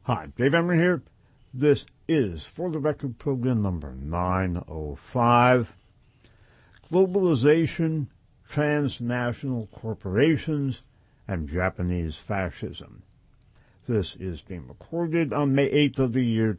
Hi, Dave Emory here. This is For the Record program number 905. Globalization, transnational corporations, and Japanese fascism. This is being recorded on May 8th of the year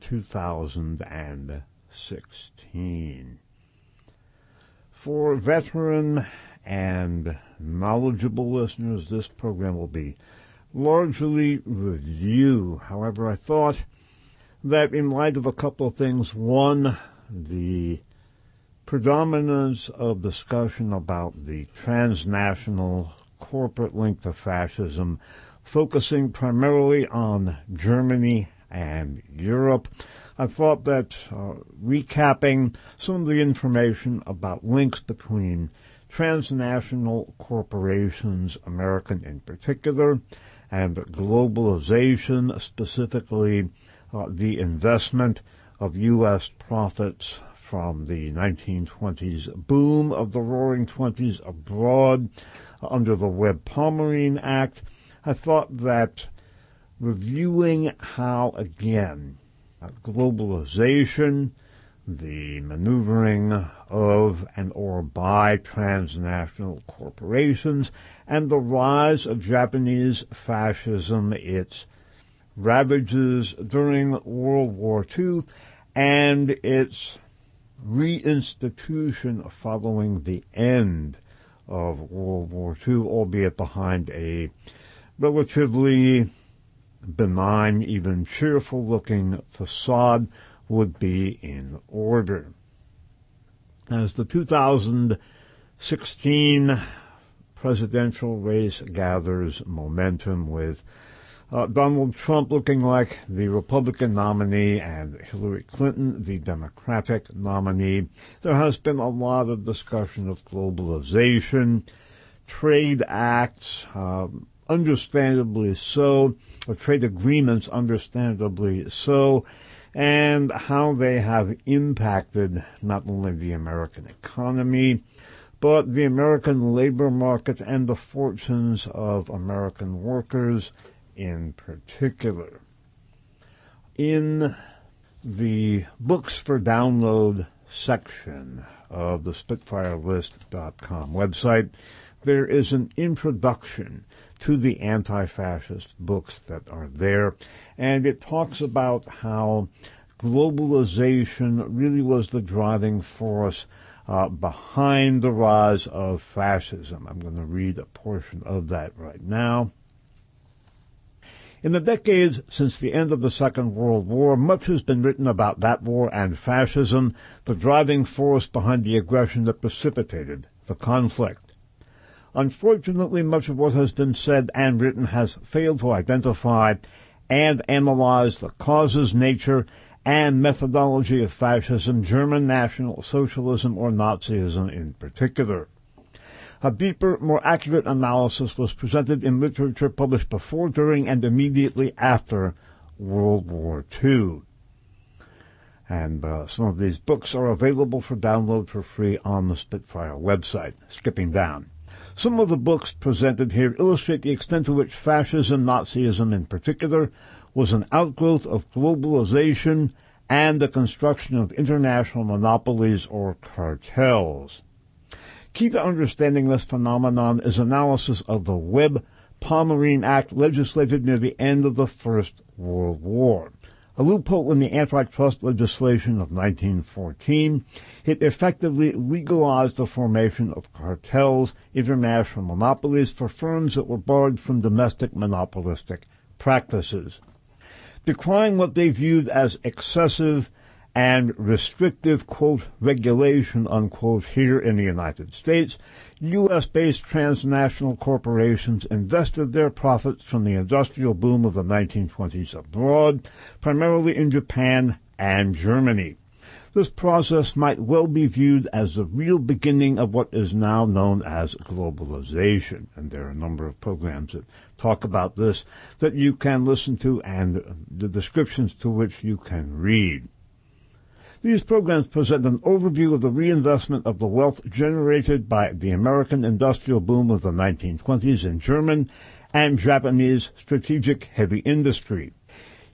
2016. For veteran and knowledgeable listeners, this program will be largely review. However, I thought that in light of a couple of things, one, the predominance of discussion about the transnational corporate link to fascism, focusing primarily on Germany and Europe, I thought that recapping some of the information about links between transnational corporations, American in particular, and globalization, specifically the investment of U.S. profits from the 1920s boom of the Roaring Twenties abroad under the Webb-Pomerene Act. I thought that reviewing how, again, globalization, the maneuvering of and or by transnational corporations, and the rise of Japanese fascism, its ravages during World War II, and its reinstitution following the end of World War II, albeit behind a relatively benign, even cheerful-looking facade, would be in order. As the 2016 presidential race gathers momentum with Donald Trump looking like the Republican nominee and Hillary Clinton the Democratic nominee, there has been a lot of discussion of globalization, trade acts, understandably so, or trade agreements, understandably so, and how they have impacted not only the American economy, but the American labor market and the fortunes of American workers in particular. In the Books for Download section of the SpitfireList.com website, there is an introduction to the anti-fascist books that are there, and it talks about how globalization really was the driving force behind the rise of fascism. I'm going to read a portion of that right now. In the decades since the end of the Second World War, much has been written about that war and fascism, the driving force behind the aggression that precipitated the conflict. Unfortunately, much of what has been said and written has failed to identify and analyze the causes, nature, and methodology of fascism, German National Socialism, or Nazism in particular. A deeper, more accurate analysis was presented in literature published before, during, and immediately after World War II. And some of these books are available for download for free on the Spitfire website. Skipping down. Some of the books presented here illustrate the extent to which fascism, Nazism in particular, was an outgrowth of globalization and the construction of international monopolies or cartels. Key to understanding this phenomenon is analysis of the Webb-Pomerene Act legislated near the end of the First World War. A loophole in the antitrust legislation of 1914, it effectively legalized the formation of cartels, international monopolies, for firms that were barred from domestic monopolistic practices. Decrying what they viewed as excessive and restrictive, quote, regulation, unquote, here in the United States, U.S.-based transnational corporations invested their profits from the industrial boom of the 1920s abroad, primarily in Japan and Germany. This process might well be viewed as the real beginning of what is now known as globalization. And there are a number of programs that talk about this that you can listen to and the descriptions to which you can read. These programs present an overview of the reinvestment of the wealth generated by the American industrial boom of the 1920s in German and Japanese strategic heavy industry.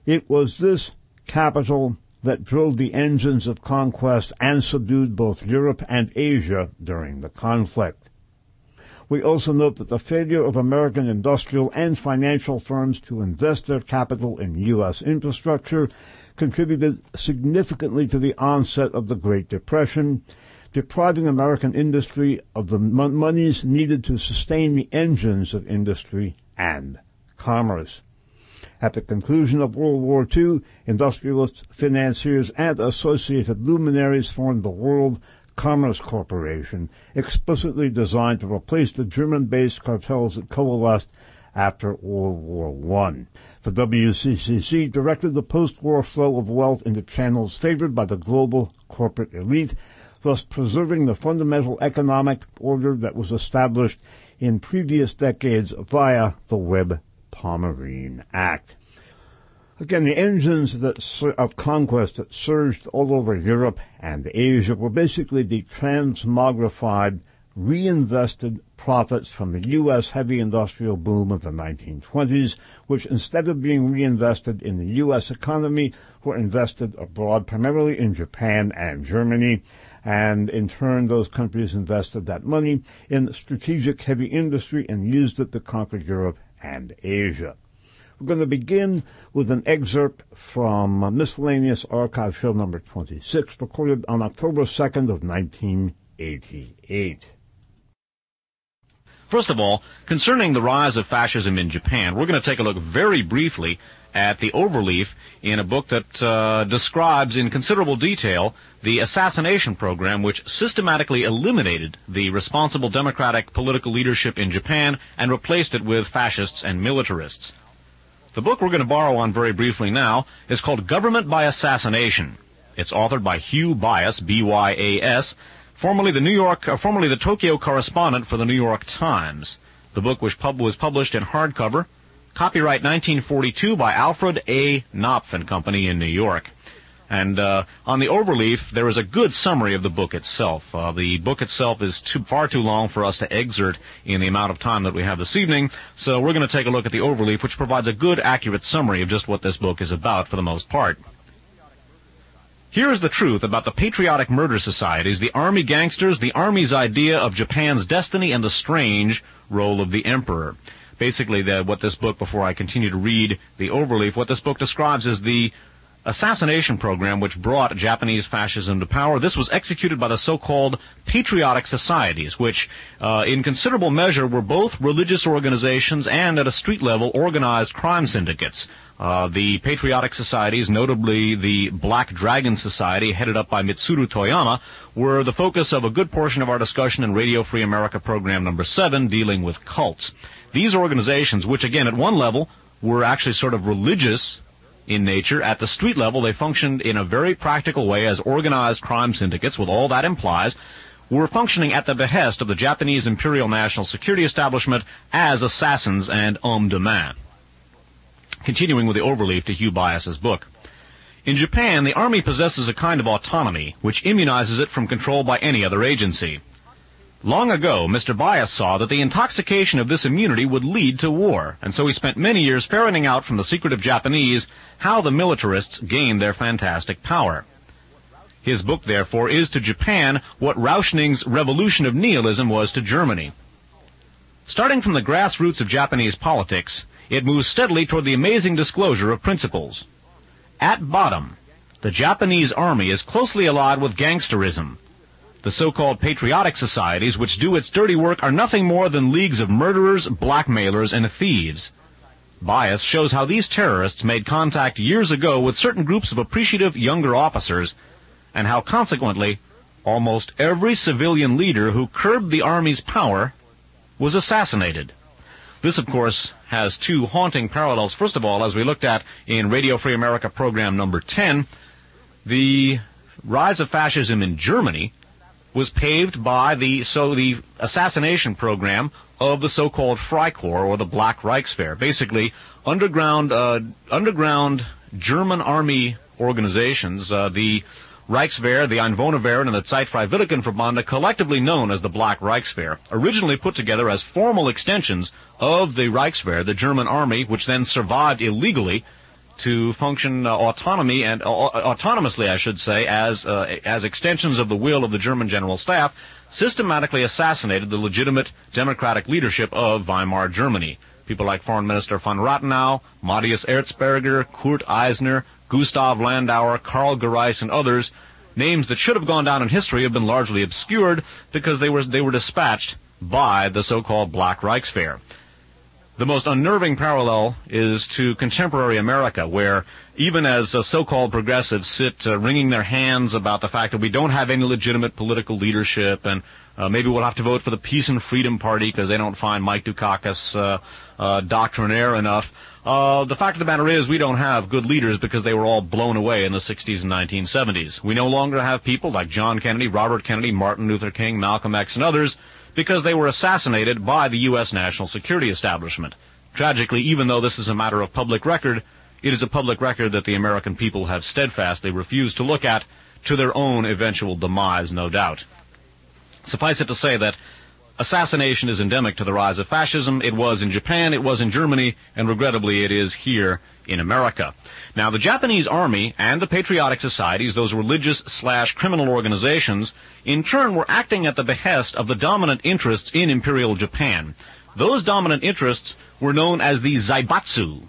It was this capital that drove the engines of conquest and subdued both Europe and Asia during the conflict. We also note that the failure of American industrial and financial firms to invest their capital in U.S. infrastructure contributed significantly to the onset of the Great Depression, depriving American industry of the monies needed to sustain the engines of industry and commerce. At the conclusion of World War II, industrialists, financiers, and associated luminaries formed the World Commerce Corporation, explicitly designed to replace the German-based cartels that coalesced after World War I. The WCCC directed the post-war flow of wealth into channels favored by the global corporate elite, thus preserving the fundamental economic order that was established in previous decades via the Webb-Pomerene Act. Again, the engines of conquest that surged all over Europe and Asia were basically the transmogrified, reinvested profits from the U.S. heavy industrial boom of the 1920s, which instead of being reinvested in the U.S. economy, were invested abroad, primarily in Japan and Germany, and in turn those countries invested that money in strategic heavy industry and used it to conquer Europe and Asia. We're going to begin with an excerpt from Miscellaneous Archive Show number 26, recorded on October 2nd of 1988. First of all, concerning the rise of fascism in Japan, we're going to take a look very briefly at the overleaf in a book that describes in considerable detail the assassination program which systematically eliminated the responsible democratic political leadership in Japan and replaced it with fascists and militarists. The book we're going to borrow on very briefly now is called Government by Assassination. It's authored by Hugh Bias, B-Y-A-S, formerly the Tokyo correspondent for the New York Times. The book was published in hardcover, copyright 1942 by Alfred A. Knopf and Company in New York. And on the overleaf, there is a good summary of the book itself. The book itself is far too long for us to exert in the amount of time that we have this evening, so we're going to take a look at the overleaf, which provides a good, accurate summary of just what this book is about for the most part. Here is the truth about the patriotic murder societies, the army gangsters, the army's idea of Japan's destiny, and the strange role of the emperor. Basically, what this book, before I continue to read the overleaf, what this book describes is the assassination program which brought Japanese fascism to power. This was executed by the so-called patriotic societies, which in considerable measure were both religious organizations and at a street level organized crime syndicates. The patriotic societies, notably the Black Dragon Society, headed up by Mitsuru Toyama, were the focus of a good portion of our discussion in Radio Free America program number 7, dealing with cults. These organizations, which again at one level were actually sort of religious in nature, at the street level they functioned in a very practical way as organized crime syndicates, with all that implies, were functioning at the behest of the Japanese Imperial National Security Establishment as assassins and hommes de main. Continuing with the overleaf to Hugh Bias's book. In Japan, the army possesses a kind of autonomy which immunizes it from control by any other agency. Long ago, Mr. Bias saw that the intoxication of this immunity would lead to war, and so he spent many years ferreting out from the secretive Japanese how the militarists gained their fantastic power. His book, therefore, is to Japan what Rauschning's Revolution of Nihilism was to Germany. Starting from the grassroots of Japanese politics, it moves steadily toward the amazing disclosure of principles. At bottom, the Japanese army is closely allied with gangsterism. The so-called patriotic societies which do its dirty work are nothing more than leagues of murderers, blackmailers, and thieves. Bias shows how these terrorists made contact years ago with certain groups of appreciative younger officers, and how consequently almost every civilian leader who curbed the army's power was assassinated. This, of course, has two haunting parallels. First of all, as we looked at in Radio Free America program number 10, the rise of fascism in Germany was paved by the assassination program of the so-called Freikorps, or the Black Reichswehr. Basically, underground German army organizations, the Reichswehr, the Einwohnerwehr, and the Zeitfreiwilligenverbände, collectively known as the Black Reichswehr, originally put together as formal extensions of the Reichswehr, the German army, which then survived illegally to function autonomously, I should say, as extensions of the will of the German General Staff, systematically assassinated the legitimate democratic leadership of Weimar Germany. People like Foreign Minister von Rathenau, Matthias Erzberger, Kurt Eisner, Gustav Landauer, Karl Gereis, and others, names that should have gone down in history have been largely obscured because they were dispatched by the so-called Black Reichswehr. The most unnerving parallel is to contemporary America, where even as so-called progressives sit wringing their hands about the fact that we don't have any legitimate political leadership, and maybe we'll have to vote for the Peace and Freedom Party because they don't find Mike Dukakis doctrinaire enough. The fact of the matter is we don't have good leaders because they were all blown away in the 60s and 1970s. We no longer have people like John Kennedy, Robert Kennedy, Martin Luther King, Malcolm X, and others because they were assassinated by the U.S. national security establishment. Tragically, even though this is a matter of public record, it is a public record that the American people have steadfastly refused to look at, to their own eventual demise, no doubt. Suffice it to say that assassination is endemic to the rise of fascism. It was in Japan, it was in Germany, and regrettably it is here in America. Now, the Japanese army and the patriotic societies, those religious/criminal organizations, in turn were acting at the behest of the dominant interests in Imperial Japan. Those dominant interests were known as the Zaibatsu,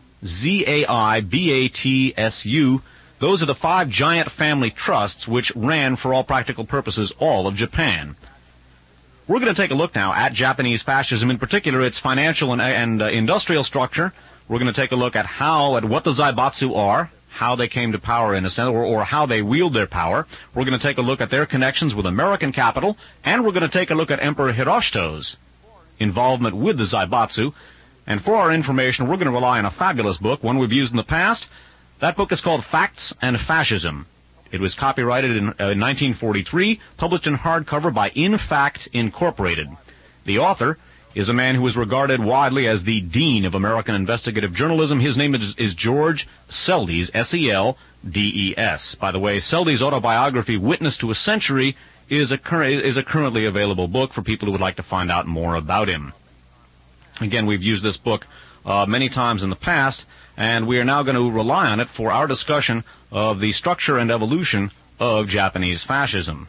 Z-A-I-B-A-T-S-U. Those are the 5 giant family trusts which ran, for all practical purposes, all of Japan. We're going to take a look now at Japanese fascism, in particular its financial and industrial structure. We're going to take a look at what the Zaibatsu are, how they came to power in a sense, or how they wield their power. We're going to take a look at their connections with American capital, and we're going to take a look at Emperor Hiroshito's involvement with the Zaibatsu. And for our information, we're going to rely on a fabulous book, one we've used in the past. That book is called Facts and Fascism. It was copyrighted in 1943, published in hardcover by In Fact Incorporated. The author is a man who is regarded widely as the dean of American investigative journalism. His name is George Seldes, S-E-L-D-E-S. By the way, Seldes' autobiography, Witness to a Century, is a currently available book for people who would like to find out more about him. Again, we've used this book many times in the past, and we are now going to rely on it for our discussion of the structure and evolution of Japanese fascism.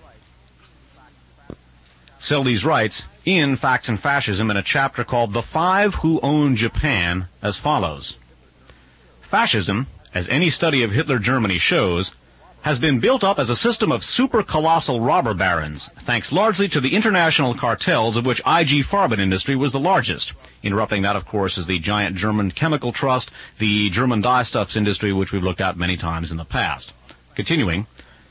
Seldes writes in Facts and Fascism in a chapter called The 5 Who Own Japan as follows. Fascism, as any study of Hitler Germany shows, has been built up as a system of super-colossal robber barons, thanks largely to the international cartels of which IG Farben Industry was the largest. Interrupting that, of course, is the giant German chemical trust, the German dyestuffs industry, which we've looked at many times in the past. Continuing,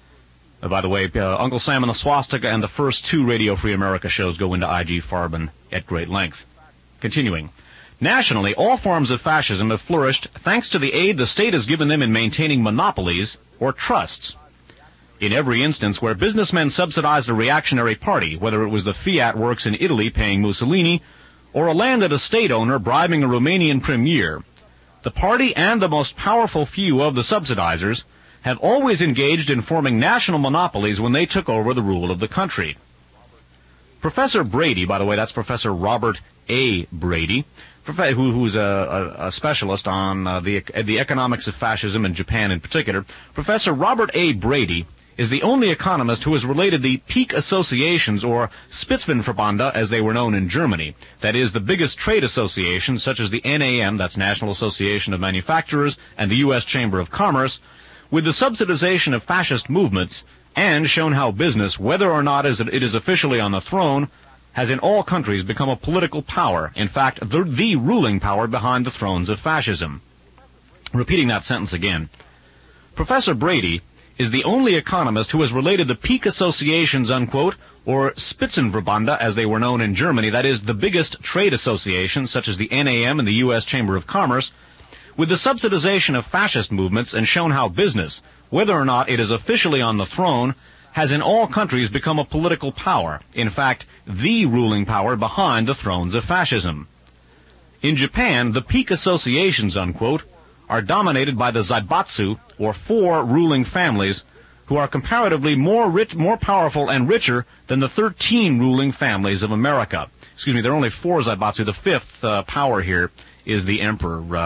by the way, Uncle Sam and the Swastika and the first 2 Radio Free America shows go into IG Farben at great length. Continuing, nationally, all forms of fascism have flourished thanks to the aid the state has given them in maintaining monopolies or trusts. In every instance where businessmen subsidized a reactionary party, whether it was the Fiat Works in Italy paying Mussolini, or a landed estate owner bribing a Romanian premier, the party and the most powerful few of the subsidizers have always engaged in forming national monopolies when they took over the rule of the country. Professor Brady, by the way, that's Professor Robert A. Brady, who's a specialist on the economics of fascism in Japan in particular. Professor Robert A. Brady is the only economist who has related the peak associations, or Spitzenverbände as they were known in Germany, that is, the biggest trade associations such as the NAM, that's National Association of Manufacturers, and the U.S. Chamber of Commerce, with the subsidization of fascist movements, and shown how business, whether or not it is officially on the throne, has in all countries become a political power, in fact, the ruling power behind the thrones of fascism. Repeating that sentence again. Professor Brady is the only economist who has related the peak associations, unquote, or Spitzenverbände, as they were known in Germany, that is, the biggest trade associations, such as the NAM and the U.S. Chamber of Commerce, with the subsidization of fascist movements, and shown how business, whether or not it is officially on the throne, has in all countries become a political power, in fact, the ruling power behind the thrones of fascism. In Japan, the peak associations, unquote, are dominated by the Zaibatsu, or 4 ruling families, who are comparatively more powerful and richer than the 13 ruling families of America. Excuse me, there are only 4 Zaibatsu. The 5th power here is the Emperor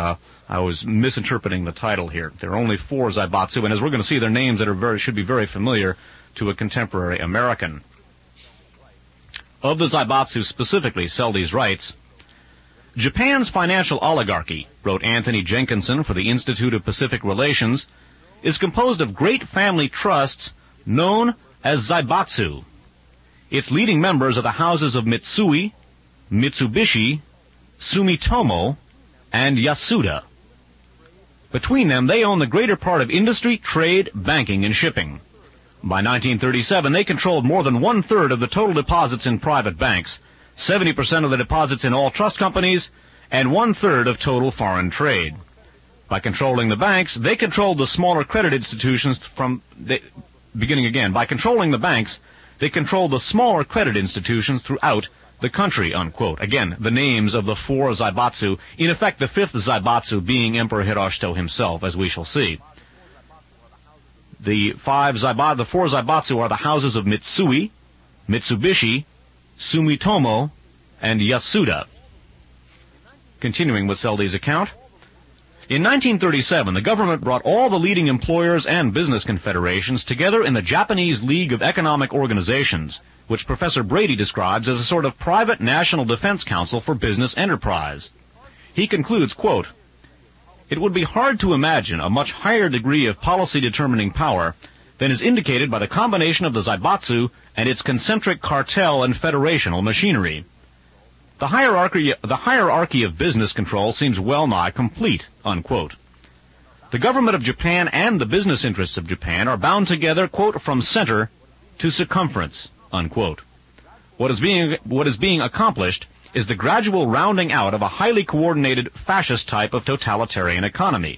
I was misinterpreting the title here. There are only 4 Zaibatsu, and as we're going to see, they're names that should be very familiar to a contemporary American. Of the Zaibatsu specifically, Seldes writes, Japan's financial oligarchy, wrote Anthony Jenkinson for the Institute of Pacific Relations, is composed of great family trusts known as Zaibatsu. Its leading members are the houses of Mitsui, Mitsubishi, Sumitomo, and Yasuda. Between them, they own the greater part of industry, trade, banking, and shipping. By 1937, they controlled more than 1/3 of the total deposits in private banks, 70% of the deposits in all trust companies, and 1/3 of total foreign trade. By controlling the banks, they controlled the smaller credit institutions By controlling the banks, they controlled the smaller credit institutions throughout the country, unquote. Again, the names of the 4 Zaibatsu, in effect the 5th Zaibatsu being Emperor Hiroshito himself, as we shall see. The 4 Zaibatsu are the houses of Mitsui, Mitsubishi, Sumitomo, and Yasuda. Continuing with Seldes' account, in 1937, the government brought all the leading employers and business confederations together in the Japanese League of Economic Organizations, which Professor Brady describes as a sort of private national defense council for business enterprise. He concludes, quote, It would be hard to imagine a much higher degree of policy-determining power than is indicated by the combination of the Zaibatsu and its concentric cartel and federational machinery. The hierarchy of business control seems well nigh complete, unquote. The government of Japan and the business interests of Japan are bound together, quote, from center to circumference, unquote. What is being accomplished is the gradual rounding out of a highly coordinated fascist type of totalitarian economy.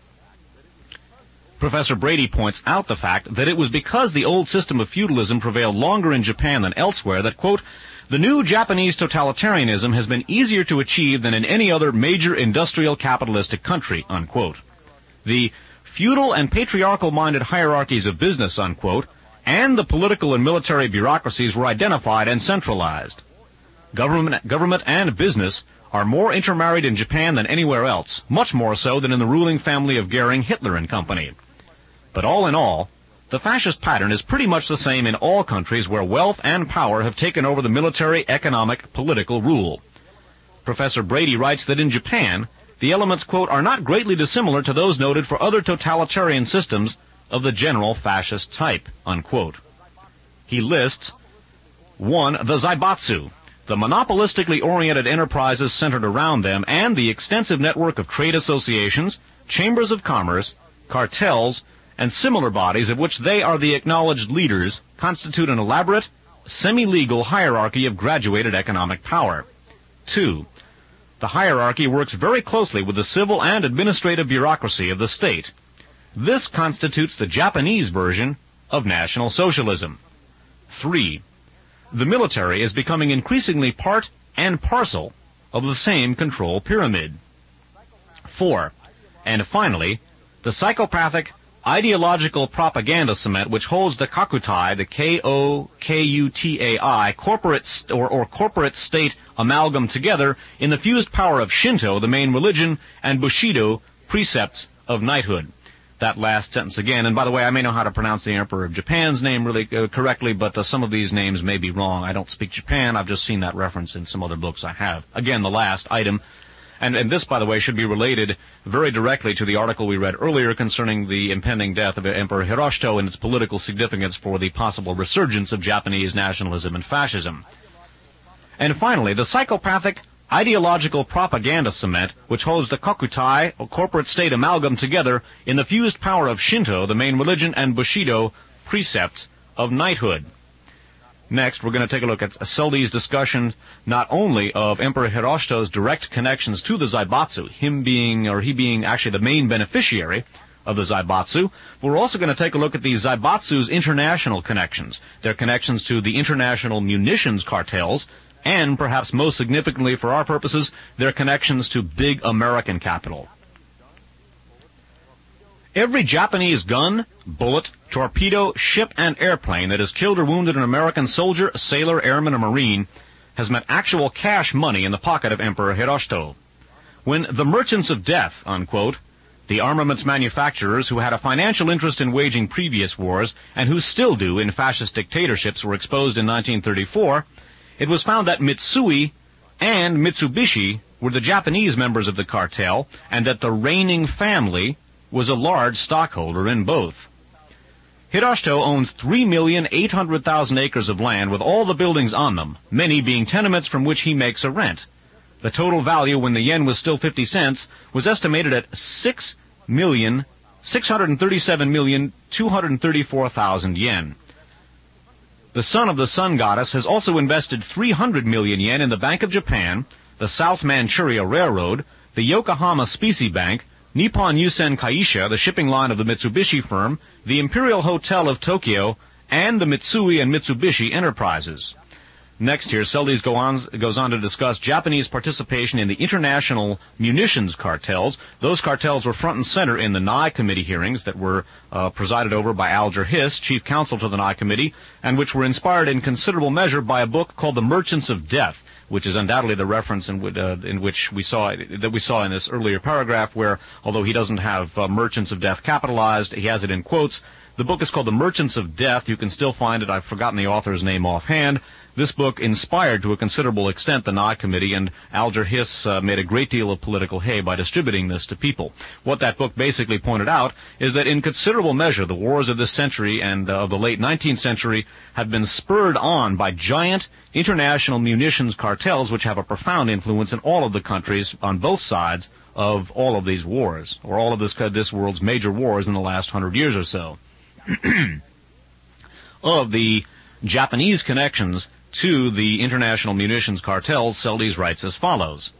Professor Brady points out the fact that it was because the old system of feudalism prevailed longer in Japan than elsewhere that, quote, the new Japanese totalitarianism has been easier to achieve than in any other major industrial capitalistic country, unquote. The feudal and patriarchal-minded hierarchies of business, unquote, and the political and military bureaucracies were identified and centralized. Government and business are more intermarried in Japan than anywhere else, much more so than in the ruling family of Goering, Hitler and company. But all in all, the fascist pattern is pretty much the same in all countries where wealth and power have taken over the military, economic, political rule. Professor Brady writes that in Japan, the elements, quote, are not greatly dissimilar to those noted for other totalitarian systems of the general fascist type, unquote. He lists, 1. The Zaibatsu, the monopolistically oriented enterprises centered around them, and the extensive network of trade associations, chambers of commerce, cartels, and similar bodies of which they are the acknowledged leaders, constitute an elaborate, semi-legal hierarchy of graduated economic power. 2. The hierarchy works very closely with the civil and administrative bureaucracy of the state. This constitutes the Japanese version of National Socialism. 3. The military is becoming increasingly part and parcel of the same control pyramid. 4. And finally, the psychopathic ideological propaganda cement which holds the Kakutai, the Kokutai, corporate state amalgam together in the fused power of Shinto, the main religion, and Bushido, precepts of knighthood. That last sentence again, and by the way, I may know how to pronounce the Emperor of Japan's name really correctly, but some of these names may be wrong. I don't speak Japan. I've just seen that reference in some other books I have. Again, the last item. And this, by the way, should be related very directly to the article we read earlier concerning the impending death of Emperor Hiroshito and its political significance for the possible resurgence of Japanese nationalism and fascism. And finally, the psychopathic ideological propaganda cement which holds the Kokutai, or corporate state amalgam together in the fused power of Shinto, the main religion, and Bushido, precepts of knighthood. Next, we're going to take a look at Seldes' discussion not only of Emperor Hiroshito's direct connections to the Zaibatsu, he being actually the main beneficiary of the Zaibatsu, but we're also going to take a look at the Zaibatsu's international connections, their connections to the international munitions cartels, and perhaps most significantly for our purposes, their connections to big American capital. Every Japanese gun, bullet, torpedo, ship, and airplane that has killed or wounded an American soldier, sailor, airman, or marine has meant actual cash money in the pocket of Emperor Hiroshito. when the merchants of death, unquote, the armaments manufacturers who had a financial interest in waging previous wars and who still do in fascist dictatorships were exposed in 1934, it was found that Mitsui and Mitsubishi were the Japanese members of the cartel and that the reigning family was a large stockholder in both. Hiroshito owns 3,800,000 acres of land with all the buildings on them, many being tenements from which he makes a rent. The total value when the yen was still 50 cents was estimated at 637,234,000 yen. The son of the sun goddess has also invested 300 million yen in the Bank of Japan, the South Manchuria Railroad, the Yokohama Specie Bank, Nippon Yusen Kaisha, the shipping line of the Mitsubishi firm, the Imperial Hotel of Tokyo, and the Mitsui and Mitsubishi Enterprises. Next here, Seldes goes on to discuss Japanese participation in the international munitions cartels. Those cartels were front and center in the Nye Committee hearings that were presided over by Alger Hiss, chief counsel to the Nye Committee, and which were inspired in considerable measure by a book called The Merchants of Death, which is undoubtedly the reference in which we saw in this earlier paragraph, where although he doesn't have Merchants of Death capitalized, he has it in quotes. The book is called The Merchants of Death. You can still find it. I've forgotten the author's name offhand. This book inspired to a considerable extent the Nye Committee, and Alger Hiss made a great deal of political hay by distributing this to people. What that book basically pointed out is that in considerable measure the wars of this century and of the late 19th century have been spurred on by giant international munitions cartels which have a profound influence in all of the countries on both sides of all of these wars, or all of this world's major wars in the last 100 years or so. Of the Japanese connections to the international munitions cartels, Seldes writes as follows.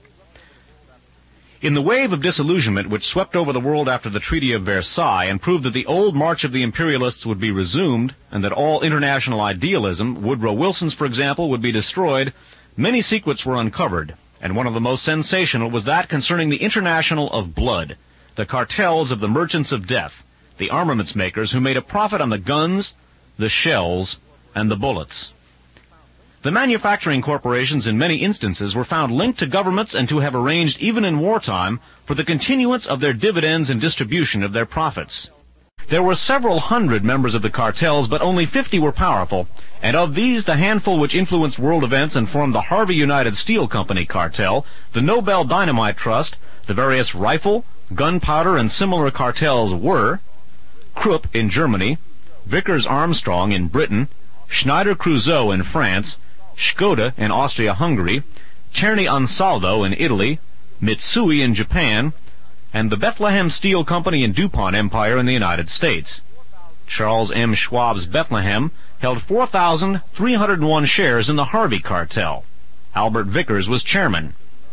In the wave of disillusionment which swept over the world after the Treaty of Versailles and proved that the old march of the imperialists would be resumed and that all international idealism, Woodrow Wilson's for example, would be destroyed, many secrets were uncovered, and one of the most sensational was that concerning the International of Blood, the cartels of the Merchants of Death, the armaments makers who made a profit on the guns, the shells, and the bullets. The manufacturing corporations in many instances were found linked to governments and to have arranged even in wartime for the continuance of their dividends and distribution of their profits. There were several hundred members of the cartels, but only 50 were powerful, and of these the handful which influenced world events and formed the Harvey United Steel Company cartel, the Nobel Dynamite Trust, the various rifle, gunpowder, and similar cartels were Krupp in Germany, Vickers Armstrong in Britain, Schneider Creusot in France, Skoda in Austria-Hungary, Terni Ansaldo in Italy, Mitsui in Japan, and the Bethlehem Steel Company and DuPont Empire in the United States. Charles M. Schwab's Bethlehem held 4,301 shares in the Harvey cartel. Albert Vickers was chairman.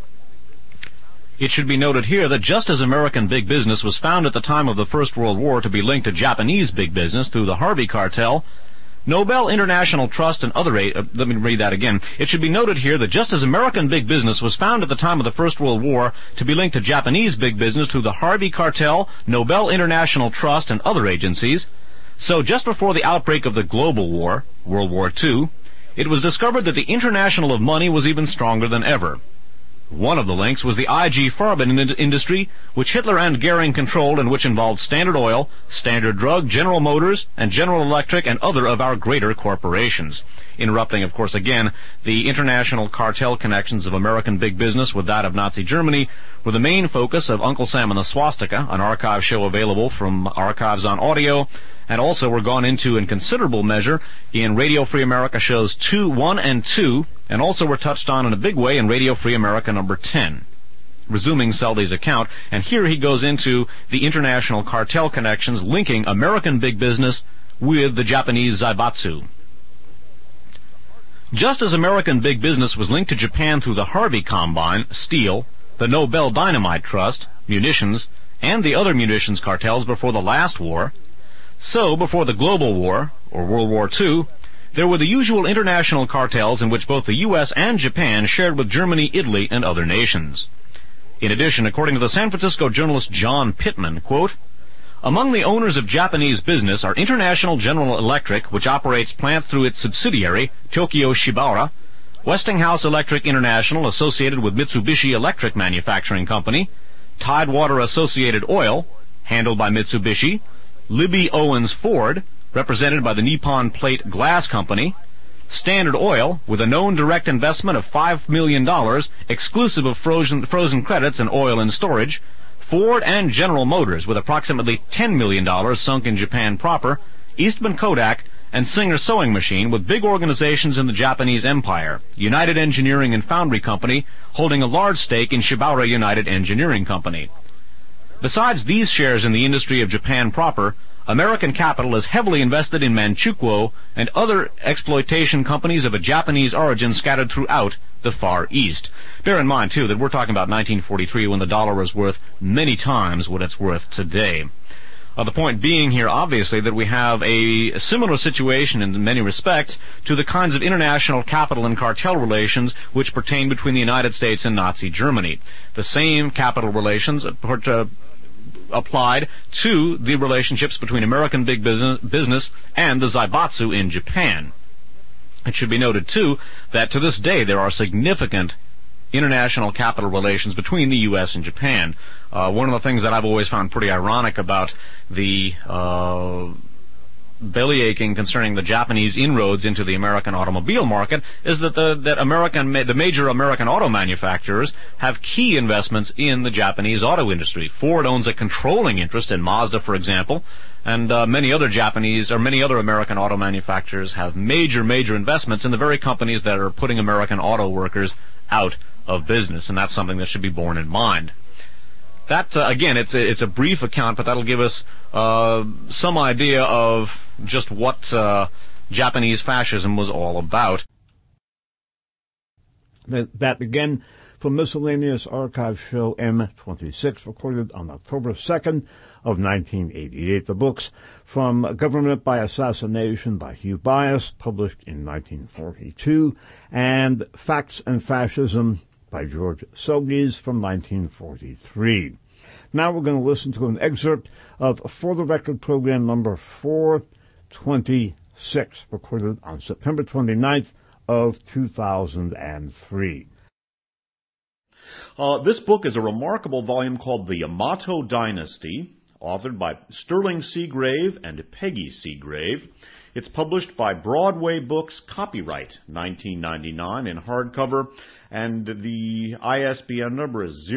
It should be noted here that just as American big business was found at the time of the First World War to be linked to Japanese big business through the Harvey cartel, Nobel International Trust and other let me read that again. It should be noted here that just as American big business was found at the time of the First World War to be linked to Japanese big business through the Harvey cartel, Nobel International Trust, and other agencies, so just before the outbreak of the global war, World War II, it was discovered that the international of money was even stronger than ever. One of the links was the IG Farben industry, which Hitler and Goering controlled and which involved Standard Oil, Standard Drug, General Motors, and General Electric, and other of our greater corporations. Interrupting, of course, again, the international cartel connections of American big business with that of Nazi Germany were the main focus of Uncle Sam and the Swastika, an archive show available from Archives on Audio, and also were gone into in considerable measure in Radio Free America shows 1 and 2, and also were touched on in a big way in Radio Free America number 10. Resuming Seldes' account, and here he goes into the international cartel connections linking American big business with the Japanese Zaibatsu. Just as American big business was linked to Japan through the Harvey Combine, steel, the Nobel Dynamite Trust, munitions, and the other munitions cartels before the last war, so before the global war, or World War II, there were the usual international cartels in which both the U.S. and Japan shared with Germany, Italy, and other nations. In addition, according to the San Francisco journalist John Pittman, quote, among the owners of Japanese business are International General Electric, which operates plants through its subsidiary, Tokyo Shibara, Westinghouse Electric International associated with Mitsubishi Electric Manufacturing Company, Tidewater Associated Oil, handled by Mitsubishi, Libby Owens Ford, represented by the Nippon Plate Glass Company, Standard Oil, with a known direct investment of $5 million, exclusive of frozen credits and oil in storage, Ford and General Motors, with approximately $10 million sunk in Japan proper, Eastman Kodak, and Singer Sewing Machine, with big organizations in the Japanese Empire, United Engineering and Foundry Company, holding a large stake in Shibara United Engineering Company. Besides these shares in the industry of Japan proper, American capital is heavily invested in Manchukuo and other exploitation companies of a Japanese origin scattered throughout the Far East. Bear in mind, too, that we're talking about 1943 when the dollar was worth many times what it's worth today. The point being here, obviously, that we have a similar situation in many respects to the kinds of international capital and cartel relations which pertain between the United States and Nazi Germany. The same capital relations applied to the relationships between American big business and the Zaibatsu in Japan. It should be noted, too, that to this day there are significant international capital relations between the U.S. and Japan. One of the things that I've always found pretty ironic about the bellyaching concerning the Japanese inroads into the American automobile market is that the major American auto manufacturers have key investments in the Japanese auto industry. Ford owns a controlling interest in Mazda, for example, and many other American auto manufacturers have major investments in the very companies that are putting American auto workers out of business, and that's something that should be borne in mind. That, again, it's a brief account, but that'll give us some idea of just what Japanese fascism was all about. That again from Miscellaneous Archive Show M26, recorded on October 2nd of 1988. The books from Government by Assassination by Hugh Bias, published in 1942, and Facts and Fascism by George Soges from 1943. Now we're going to listen to an excerpt of For the Record program number 426, recorded on September 29th of 2003. This book is a remarkable volume called The Yamato Dynasty, authored by Sterling Seagrave and Peggy Seagrave. It's published by Broadway Books, copyright 1999 in hardcover, and the ISBN number is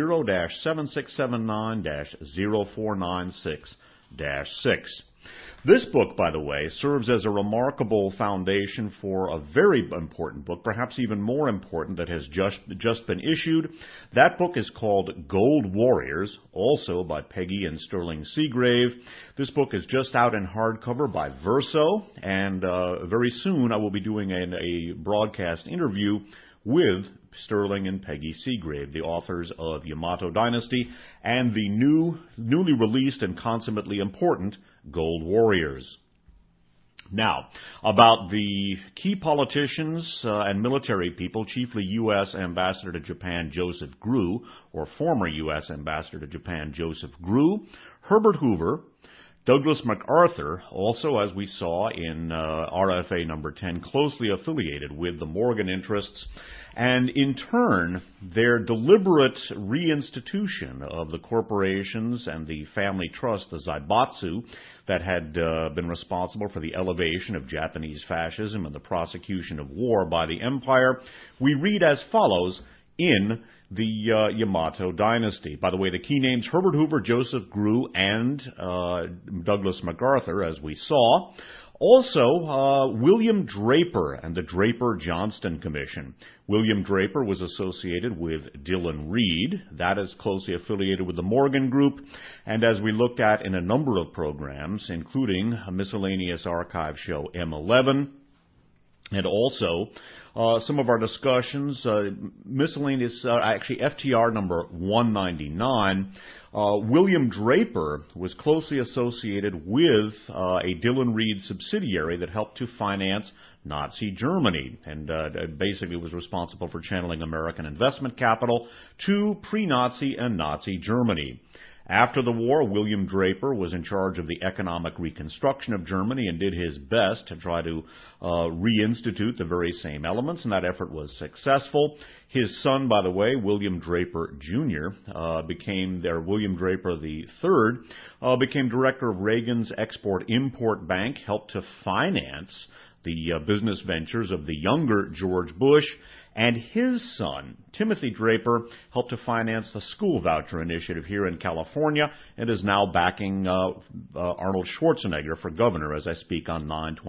0-7679-0496-6. This book, by the way, serves as a remarkable foundation for a very important book, perhaps even more important, that has just been issued. That book is called Gold Warriors, also by Peggy and Sterling Seagrave. This book is just out in hardcover by Verso, and very soon I will be doing a broadcast interview with Sterling and Peggy Seagrave, the authors of Yamato Dynasty and the newly released and consummately important Gold Warriors. Now, about the key politicians and military people, chiefly U.S. Ambassador to Japan Joseph Grew, or former U.S. Ambassador to Japan Joseph Grew, Herbert Hoover, Douglas MacArthur, also, as we saw in RFA number 10, closely affiliated with the Morgan interests, and in turn, their deliberate reinstitution of the corporations and the family trust, the Zaibatsu, that had been responsible for the elevation of Japanese fascism and the prosecution of war by the empire, we read as follows in the Yamato Dynasty. By the way, the key names: Herbert Hoover, Joseph Grew, and Douglas MacArthur, as we saw. Also, William Draper and the Draper-Johnston Commission. William Draper was associated with Dillon Reed. That is closely affiliated with the Morgan Group. And as we looked at in a number of programs, including a Miscellaneous Archive Show M11, and also some of our discussions, actually FTR number 199, William Draper was closely associated with a Dillon Reed subsidiary that helped to finance Nazi Germany, and basically was responsible for channeling American investment capital to pre-Nazi and Nazi Germany. After the war, William Draper was in charge of the economic reconstruction of Germany and did his best to try to reinstitute the very same elements, and that effort was successful. His son, by the way, William Draper Jr., William Draper III, became director of Reagan's Export-Import Bank, helped to finance the business ventures of the younger George Bush, and his son, Timothy Draper, helped to finance the school voucher initiative here in California and is now backing Arnold Schwarzenegger for governor as I speak on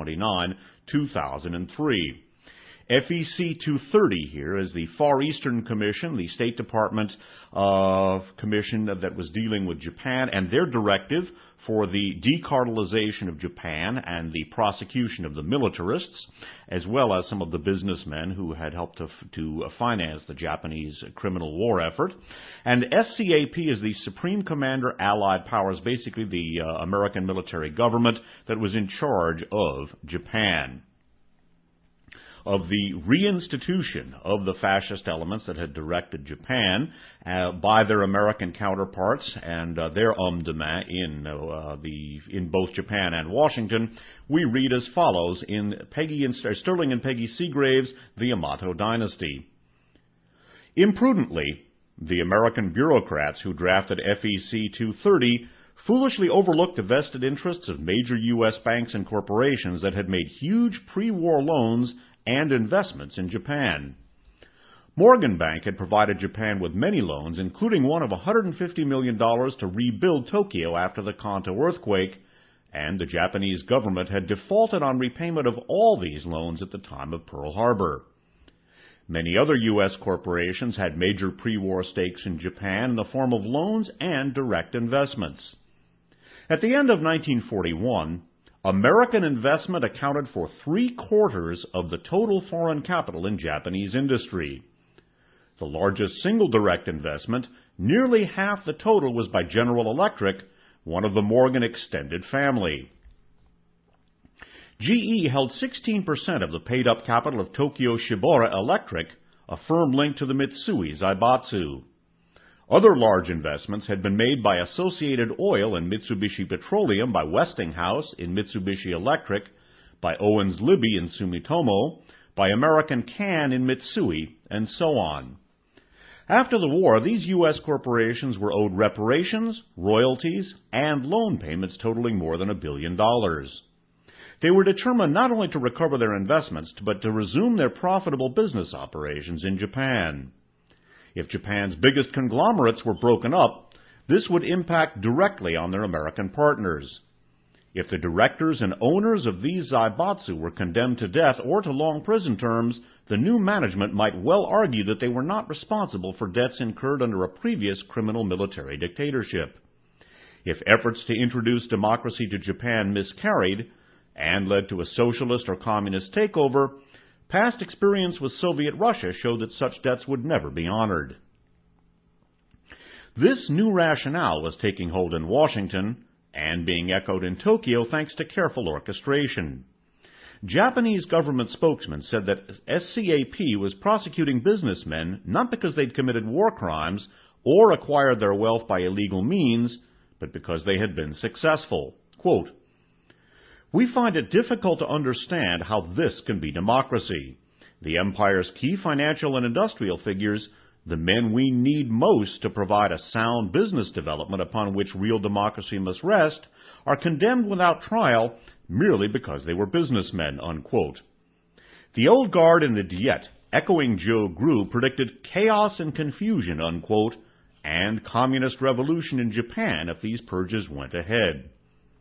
9/29/2003. FEC 230 here is the Far Eastern Commission, the State Department commission that was dealing with Japan, and their directive for the decartelization of Japan and the prosecution of the militarists, as well as some of the businessmen who had helped to finance the Japanese criminal war effort. And SCAP is the Supreme Commander Allied Powers, basically the American military government that was in charge of Japan. Of the reinstitution of the fascist elements that had directed Japan by their American counterparts and their hommes de main in both Japan and Washington, we read as follows in Sterling and Peggy Seagrave's The Yamato Dynasty. Imprudently, the American bureaucrats who drafted FEC 230 foolishly overlooked the vested interests of major U.S. banks and corporations that had made huge pre-war loans and investments in Japan. Morgan Bank had provided Japan with many loans, including one of $150 million to rebuild Tokyo after the Kanto earthquake, and the Japanese government had defaulted on repayment of all these loans at the time of Pearl Harbor. Many other U.S. corporations had major pre-war stakes in Japan in the form of loans and direct investments. At the end of 1941, American investment accounted for 3/4 of the total foreign capital in Japanese industry. The largest single direct investment, nearly half the total, was by General Electric, one of the Morgan extended family. GE held 16% of the paid-up capital of Tokyo Shibora Electric, a firm linked to the Mitsui Zaibatsu. Other large investments had been made by Associated Oil and Mitsubishi Petroleum, by Westinghouse in Mitsubishi Electric, by Owens Libby in Sumitomo, by American Can in Mitsui, and so on. After the war, these U.S. corporations were owed reparations, royalties, and loan payments totaling more than $1 billion. They were determined not only to recover their investments, but to resume their profitable business operations in Japan. If Japan's biggest conglomerates were broken up, this would impact directly on their American partners. If the directors and owners of these Zaibatsu were condemned to death or to long prison terms, the new management might well argue that they were not responsible for debts incurred under a previous criminal military dictatorship. If efforts to introduce democracy to Japan miscarried and led to a socialist or communist takeover, past experience with Soviet Russia showed that such debts would never be honored. This new rationale was taking hold in Washington and being echoed in Tokyo thanks to careful orchestration. Japanese government spokesmen said that SCAP was prosecuting businessmen not because they'd committed war crimes or acquired their wealth by illegal means, but because they had been successful. Quote, "We find it difficult to understand how this can be democracy. The empire's key financial and industrial figures, the men we need most to provide a sound business development upon which real democracy must rest, are condemned without trial merely because they were businessmen," unquote. The old guard in the Diet, echoing Joe Grew, predicted chaos and confusion, unquote, and communist revolution in Japan if these purges went ahead.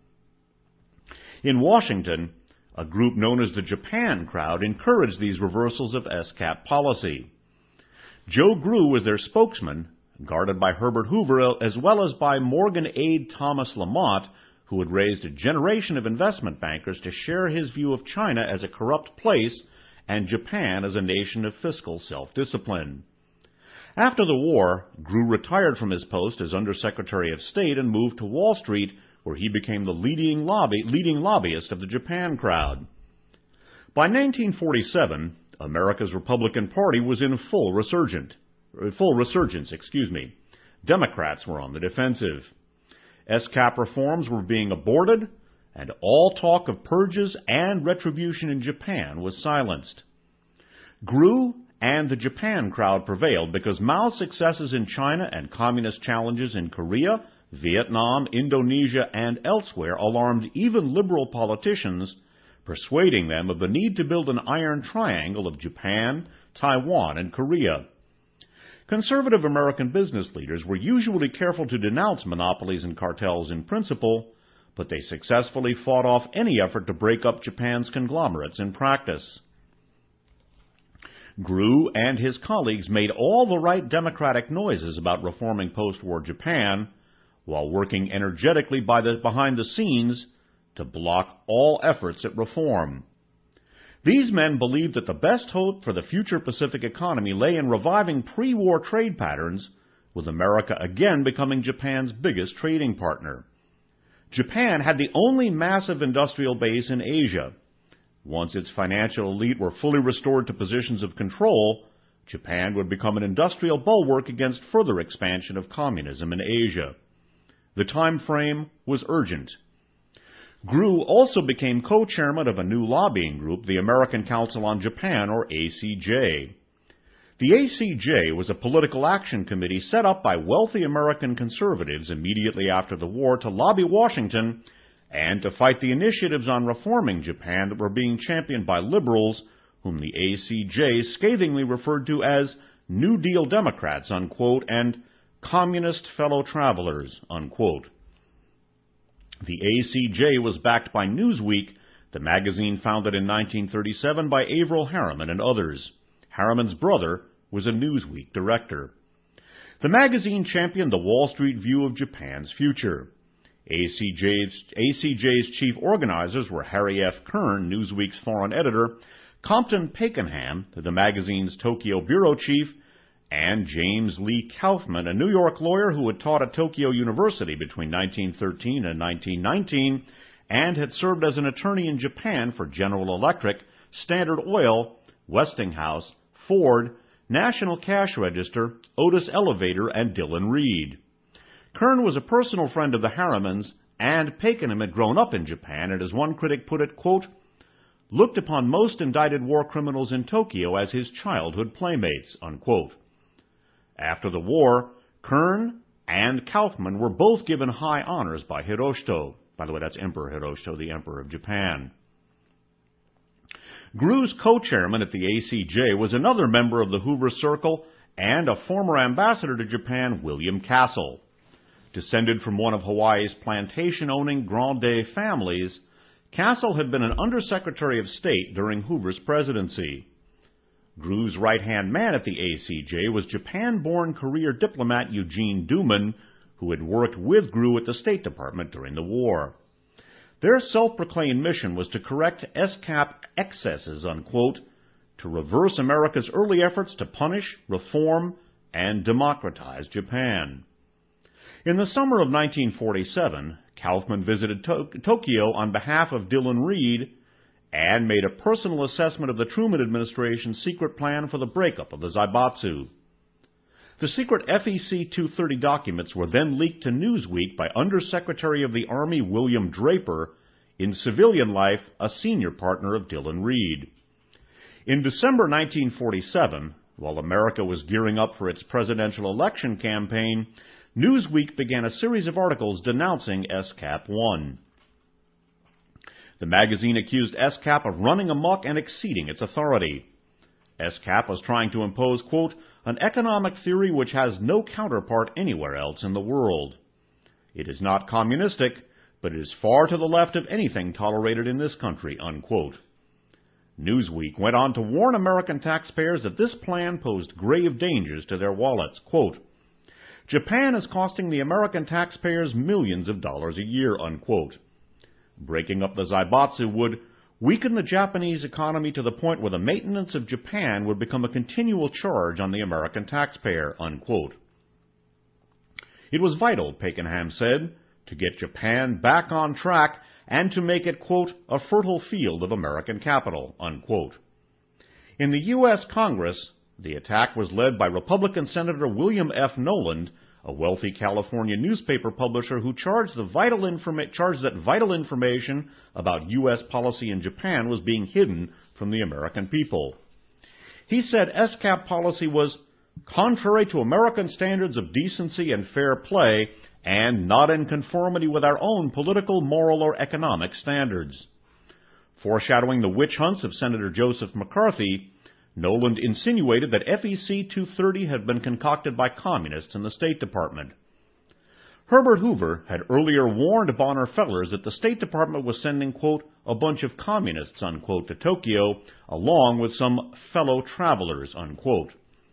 In Washington, a group known as the Japan Crowd encouraged these reversals of SCAP policy. Joe Grew was their spokesman, guarded by Herbert Hoover as well as by Morgan aide Thomas Lamont, who had raised a generation of investment bankers to share his view of China as a corrupt place and Japan as a nation of fiscal self-discipline. After the war, Grew retired from his post as Undersecretary of State and moved to Wall Street, where he became the leading lobbyist of the Japan Crowd. By 1947, America's Republican Party was in full resurgence. Democrats were on the defensive. SCAP reforms were being aborted, and all talk of purges and retribution in Japan was silenced. GRU and the Japan crowd prevailed because Mao's successes in China and communist challenges in Korea, Vietnam, Indonesia, and elsewhere alarmed even liberal politicians, persuading them of the need to build an iron triangle of Japan, Taiwan, and Korea. Conservative American business leaders were usually careful to denounce monopolies and cartels in principle, but they successfully fought off any effort to break up Japan's conglomerates in practice. GRU and his colleagues made all the right democratic noises about reforming post-war Japan, while working energetically behind the scenes to block all efforts at reform. These men believed that the best hope for the future Pacific economy lay in reviving pre-war trade patterns, with America again becoming Japan's biggest trading partner. Japan had the only massive industrial base in Asia. Once its financial elite were fully restored to positions of control, Japan would become an industrial bulwark against further expansion of communism in Asia. The time frame was urgent. GRU also became co-chairman of a new lobbying group, the American Council on Japan, or ACJ. The ACJ was a political action committee set up by wealthy American conservatives immediately after the war to lobby Washington and to fight the initiatives on reforming Japan that were being championed by liberals, whom the ACJ scathingly referred to as New Deal Democrats, unquote, and communist fellow travelers, unquote. The ACJ was backed by Newsweek, the magazine founded in 1937 by Averell Harriman and others. Harriman's brother was a Newsweek director. The magazine championed the Wall Street view of Japan's future. ACJ's chief organizers were Harry F. Kern, Newsweek's foreign editor, Compton Pakenham, the magazine's Tokyo bureau chief, and James Lee Kaufman, a New York lawyer who had taught at Tokyo University between 1913 and 1919 and had served as an attorney in Japan for General Electric, Standard Oil, Westinghouse, Ford, National Cash Register, Otis Elevator, and Dillon Reed. Kern was a personal friend of the Harrimans, and Pakenham had grown up in Japan, and as one critic put it, quote, looked upon most indicted war criminals in Tokyo as his childhood playmates, unquote. After the war, Kern and Kaufman were both given high honors by Hirohito. By the way, that's Emperor Hirohito, the Emperor of Japan. GRU's co-chairman at the ACJ was another member of the Hoover Circle and a former ambassador to Japan, William Castle. Descended from one of Hawaii's plantation-owning Grande families, Castle had been an undersecretary of state during Hoover's presidency. GRU's right-hand man at the ACJ was Japan-born career diplomat Eugene Duman, who had worked with GRU at the State Department during the war. Their self-proclaimed mission was to correct SCAP excesses, unquote, to reverse America's early efforts to punish, reform, and democratize Japan. In the summer of 1947, Kaufman visited Tokyo on behalf of Dillon Reed and made a personal assessment of the Truman administration's secret plan for the breakup of the Zaibatsu. The secret FEC 230 documents were then leaked to Newsweek by Undersecretary of the Army William Draper, in civilian life a senior partner of Dillon Reed. In December 1947, while America was gearing up for its presidential election campaign, Newsweek began a series of articles denouncing SCAP 1. The magazine accused SCAP of running amok and exceeding its authority. SCAP was trying to impose, quote, an economic theory which has no counterpart anywhere else in the world. It is not communistic, but it is far to the left of anything tolerated in this country, unquote. Newsweek went on to warn American taxpayers that this plan posed grave dangers to their wallets. Quote, Japan is costing the American taxpayers millions of dollars a year, unquote. Breaking up the Zaibatsu would weaken the Japanese economy to the point where the maintenance of Japan would become a continual charge on the American taxpayer, unquote. It was vital, Pakenham said, to get Japan back on track and to make it, quote, a fertile field of American capital, unquote. In the U.S. Congress, the attack was led by Republican Senator William F. Noland, a wealthy California newspaper publisher who charged that vital information about U.S. policy in Japan was being hidden from the American people. He said ESCAP policy was contrary to American standards of decency and fair play and not in conformity with our own political, moral, or economic standards. Foreshadowing the witch hunts of Senator Joseph McCarthy, Noland insinuated that FEC 230 had been concocted by communists in the State Department. Herbert Hoover had earlier warned Bonner Fellers that the State Department was sending, quote, a bunch of communists, unquote, to Tokyo, along with some fellow travelers, unquote.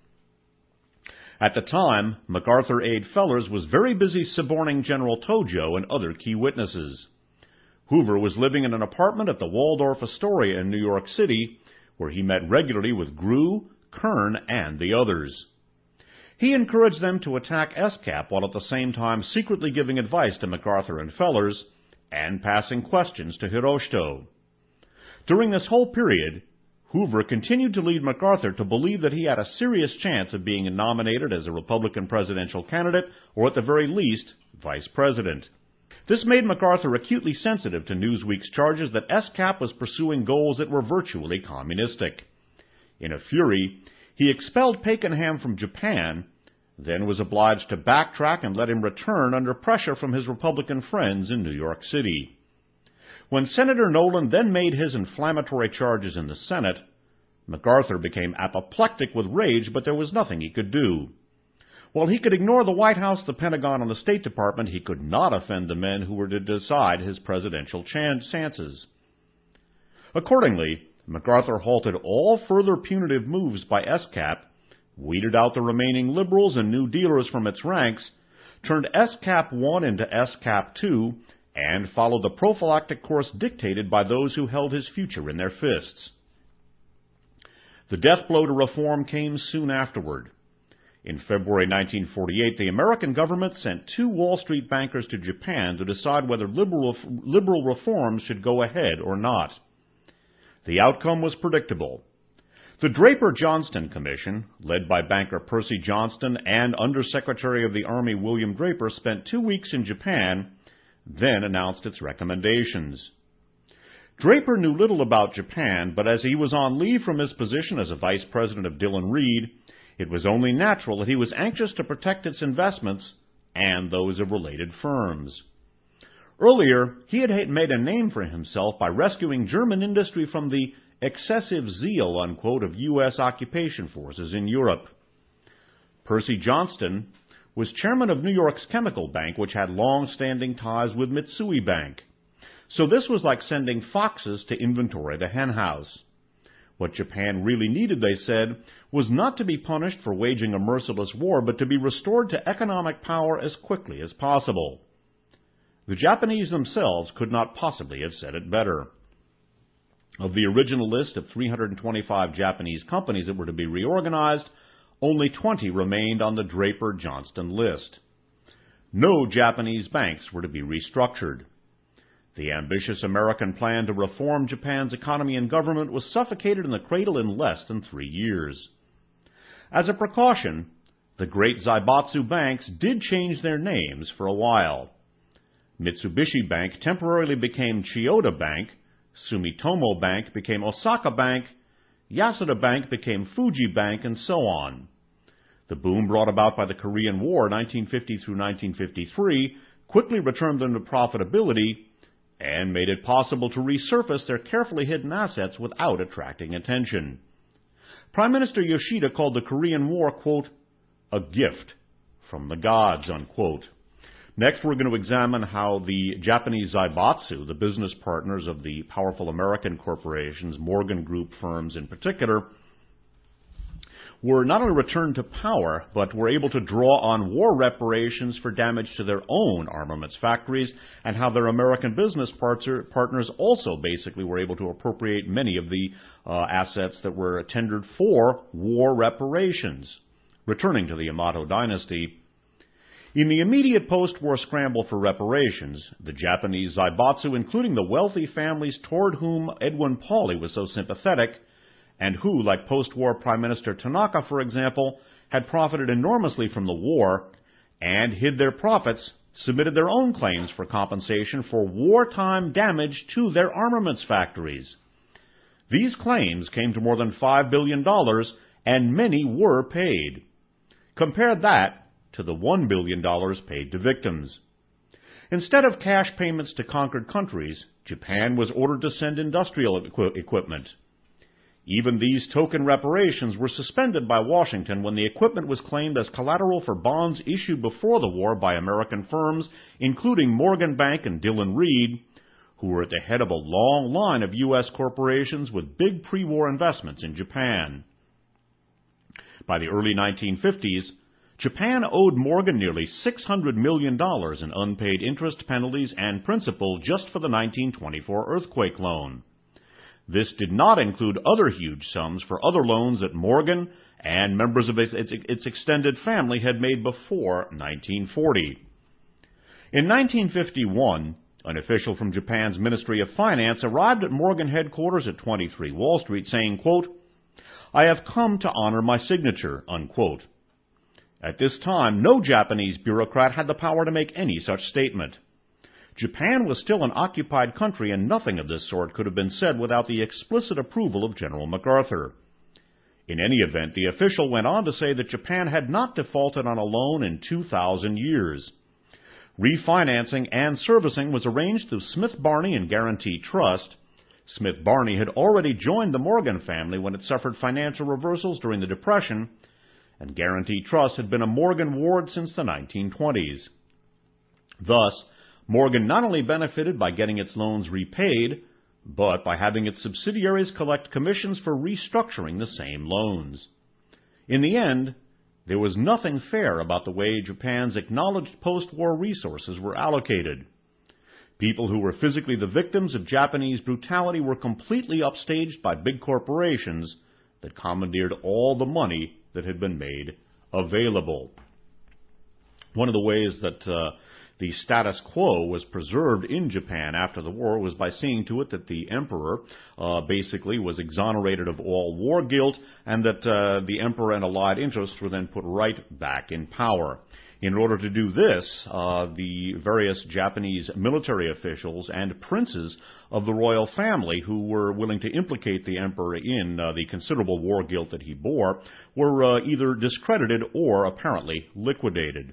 At the time, MacArthur aide Fellers was very busy suborning General Tojo and other key witnesses. Hoover was living in an apartment at the Waldorf Astoria in New York City, where he met regularly with Grew, Kern, and the others. He encouraged them to attack ESCAP while at the same time secretly giving advice to MacArthur and Fellers and passing questions to Hiroshito. During this whole period, Hoover continued to lead MacArthur to believe that he had a serious chance of being nominated as a Republican presidential candidate, or at the very least, vice president. This made MacArthur acutely sensitive to Newsweek's charges that ESCAP was pursuing goals that were virtually communistic. In a fury, he expelled Pakenham from Japan, then was obliged to backtrack and let him return under pressure from his Republican friends in New York City. When Senator Noland then made his inflammatory charges in the Senate, MacArthur became apoplectic with rage, but there was nothing he could do. While he could ignore the White House, the Pentagon, and the State Department, he could not offend the men who were to decide his presidential chances. Accordingly, MacArthur halted all further punitive moves by ESCAP, weeded out the remaining liberals and New Dealers from its ranks, turned ESCAP 1 into ESCAP 2, and followed the prophylactic course dictated by those who held his future in their fists. The death blow to reform came soon afterward. In February 1948, the American government sent 2 Wall Street bankers to Japan to decide whether liberal reforms should go ahead or not. The outcome was predictable. The Draper-Johnston Commission, led by banker Percy Johnston and Undersecretary of the Army William Draper, spent 2 weeks in Japan, then announced its recommendations. Draper knew little about Japan, but as he was on leave from his position as a vice president of Dillon Read, it was only natural that he was anxious to protect its investments and those of related firms. Earlier, he had made a name for himself by rescuing German industry from the excessive zeal, unquote, of U.S. occupation forces in Europe. Percy Johnston was chairman of New York's Chemical Bank, which had long-standing ties with Mitsui Bank. So this was like sending foxes to inventory the henhouse. What Japan really needed, they said, was not to be punished for waging a merciless war, but to be restored to economic power as quickly as possible. The Japanese themselves could not possibly have said it better. Of the original list of 325 Japanese companies that were to be reorganized, only 20 remained on the Draper-Johnston list. No Japanese banks were to be restructured. The ambitious American plan to reform Japan's economy and government was suffocated in the cradle in less than 3 years. As a precaution, the great Zaibatsu banks did change their names for a while. Mitsubishi Bank temporarily became Chiyoda Bank, Sumitomo Bank became Osaka Bank, Yasuda Bank became Fuji Bank, and so on. The boom brought about by the Korean War 1950 through 1953 quickly returned them to profitability and made it possible to resurface their carefully hidden assets without attracting attention. Prime Minister Yoshida called the Korean War, quote, a gift from the gods, unquote. Next, we're going to examine how the Japanese Zaibatsu, the business partners of the powerful American corporations, Morgan Group firms in particular, were not only returned to power, but were able to draw on war reparations for damage to their own armaments factories, and how their American business partners also basically were able to appropriate many of the assets that were tendered for war reparations. Returning to the Yamato dynasty, in the immediate post-war scramble for reparations, the Japanese Zaibatsu, including the wealthy families toward whom Edwin Pauley was so sympathetic, and who, like post-war Prime Minister Tanaka, for example, had profited enormously from the war, and hid their profits, submitted their own claims for compensation for wartime damage to their armaments factories. These claims came to more than $5 billion, and many were paid. Compare that to the $1 billion paid to victims. Instead of cash payments to conquered countries, Japan was ordered to send industrial equipment. Even these token reparations were suspended by Washington when the equipment was claimed as collateral for bonds issued before the war by American firms, including Morgan Bank and Dillon Read, who were at the head of a long line of U.S. corporations with big pre-war investments in Japan. By the early 1950s, Japan owed Morgan nearly $600 million in unpaid interest, penalties, and principal just for the 1924 earthquake loan. This did not include other huge sums for other loans that Morgan and members of its extended family had made before 1940. In 1951, an official from Japan's Ministry of Finance arrived at Morgan headquarters at 23 Wall Street saying, quote, "I have come to honor my signature," unquote. At this time, no Japanese bureaucrat had the power to make any such statement. Japan was still an occupied country, and nothing of this sort could have been said without the explicit approval of General MacArthur. In any event, the official went on to say that Japan had not defaulted on a loan in 2,000 years. Refinancing and servicing was arranged through Smith Barney and Guarantee Trust. Smith Barney had already joined the Morgan family when it suffered financial reversals during the Depression, and Guarantee Trust had been a Morgan ward since the 1920s. Thus, Morgan not only benefited by getting its loans repaid, but by having its subsidiaries collect commissions for restructuring the same loans. In the end, there was nothing fair about the way Japan's acknowledged post-war resources were allocated. People who were physically the victims of Japanese brutality were completely upstaged by big corporations that commandeered all the money that had been made available. One of the ways that the status quo was preserved in Japan after the war was by seeing to it that the emperor basically was exonerated of all war guilt, and that the emperor and allied interests were then put right back in power. In order to do this, the various Japanese military officials and princes of the royal family who were willing to implicate the emperor in the considerable war guilt that he bore were either discredited or apparently liquidated.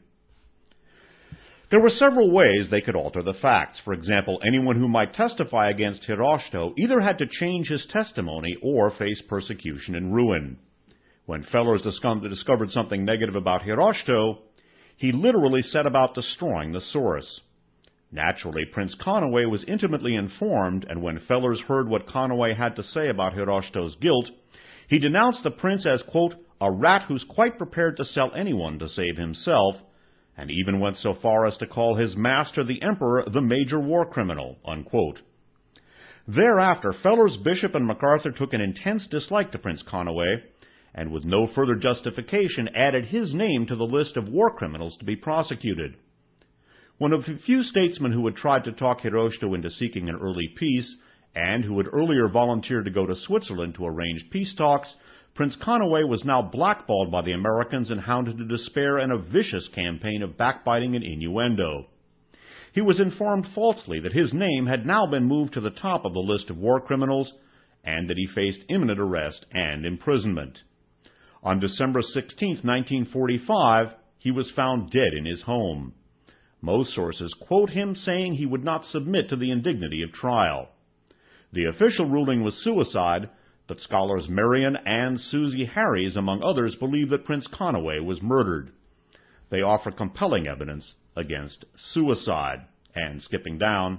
There were several ways they could alter the facts. For example, anyone who might testify against Hiroshito either had to change his testimony or face persecution and ruin. When Fellers discovered something negative about Hiroshito, he literally set about destroying the source. Naturally, Prince Conaway was intimately informed, and when Fellers heard what Conaway had to say about Hiroshito's guilt, he denounced the prince as, quote, "a rat who's quite prepared to sell anyone to save himself," and even went so far as to call his master, the emperor, the major war criminal, unquote. Thereafter, Fellers, Bishop, and MacArthur took an intense dislike to Prince Conaway, and with no further justification added his name to the list of war criminals to be prosecuted. One of the few statesmen who had tried to talk Hiroshito into seeking an early peace, and who had earlier volunteered to go to Switzerland to arrange peace talks, Prince Conaway was now blackballed by the Americans and hounded to despair in a vicious campaign of backbiting and innuendo. He was informed falsely that his name had now been moved to the top of the list of war criminals, and that he faced imminent arrest and imprisonment. On December 16, 1945, he was found dead in his home. Most sources quote him saying he would not submit to the indignity of trial. The official ruling was suicide, but scholars Marion and Susie Harries, among others, believe that Prince Conaway was murdered. They offer compelling evidence against suicide. And skipping down,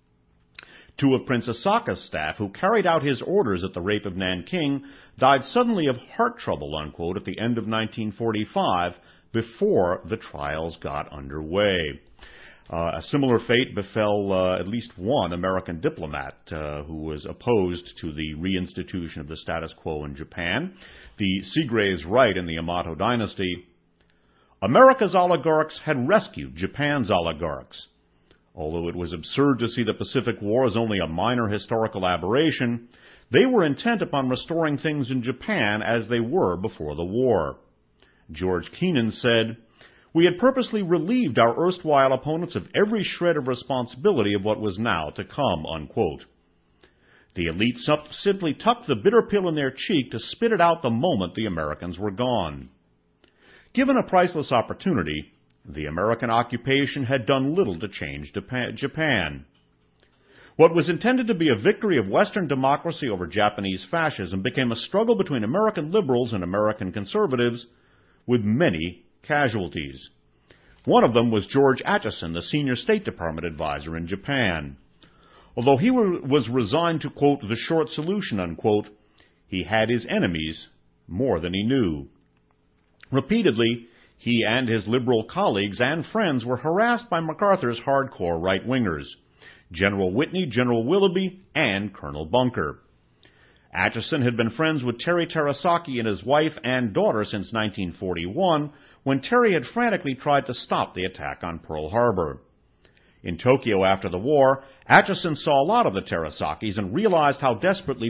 two of Prince Asaka's staff, who carried out his orders at the rape of Nanking, died suddenly of heart trouble, unquote, at the end of 1945, before the trials got underway. A similar fate befell at least one American diplomat who was opposed to the reinstitution of the status quo in Japan. The Seagraves write in the Yamato dynasty, "America's oligarchs had rescued Japan's oligarchs. Although it was absurd to see the Pacific War as only a minor historical aberration, they were intent upon restoring things in Japan as they were before the war." George Kennan said, We had purposely relieved our erstwhile opponents of every shred of responsibility of what was now to come, unquote. The elite simply tucked the bitter pill in their cheek to spit it out the moment the Americans were gone. Given a priceless opportunity, the American occupation had done little to change Japan. What was intended to be a victory of Western democracy over Japanese fascism became a struggle between American liberals and American conservatives, with many casualties. One of them was George Atchison, the senior State Department advisor in Japan. Although he was resigned to, quote, the short solution, unquote, he had his enemies more than he knew. Repeatedly, he and his liberal colleagues and friends were harassed by MacArthur's hardcore right-wingers, General Whitney, General Willoughby, and Colonel Bunker. Atchison had been friends with Terry Terasaki and his wife and daughter since 1941, when Terry had frantically tried to stop the attack on Pearl Harbor. In Tokyo after the war, Atchison saw a lot of the Terasakis and realizing how desperately